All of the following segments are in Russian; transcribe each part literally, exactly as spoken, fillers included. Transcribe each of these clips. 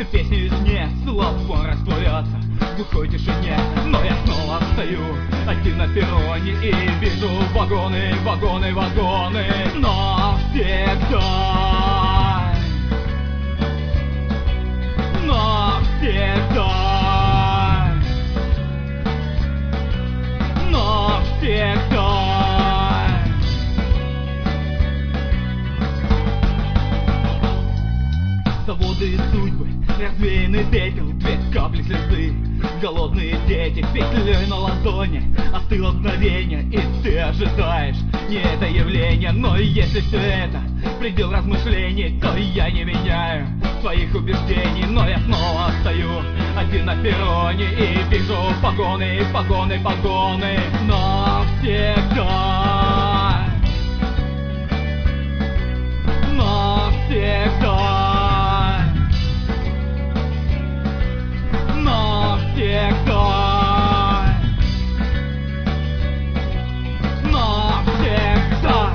песню из нет, слова растворятся в глухой тишине. Но я снова стою один на перроне и вижу вагоны, вагоны, вагоны. Навсегда, навсегда, навсегда. Заводы и судьбы, развеянный пепел, две капли слезы, голодные дети, петлей на ладони остыло мгновение, и ты ожидаешь не это явление. Но если все это предел размышлений, то я не меняю своих убеждений. Но я снова стою один на перроне и вижу погоны, погоны, погоны. Навсегда, навсегда, навсегда, навсегда.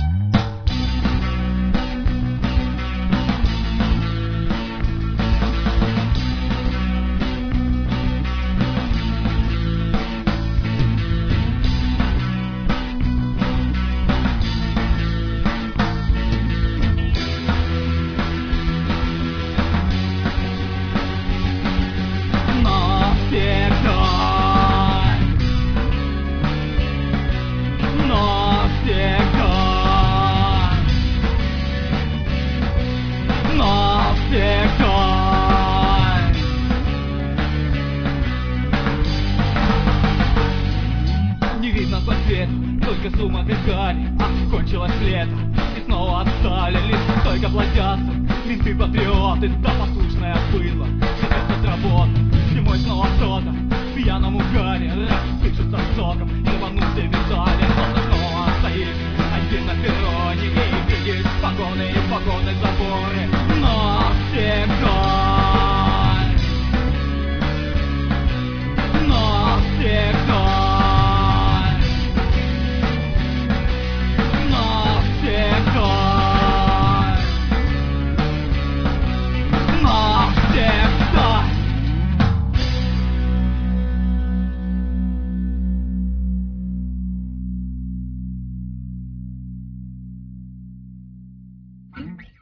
Не видно по свету, только сумма гарри. Ах, кончилось лето, и снова отстали. Лишь только плодятся менты-патриоты, да послушное быдло ведется с работы. Зимой снова кто-то в пьяном угаре распышется соком и рванулся витали. Но ты снова стоишь один на перроне и видишь погоны и погоны заборы. Навсегда, навсегда, навсегда, навсегда. Thank you.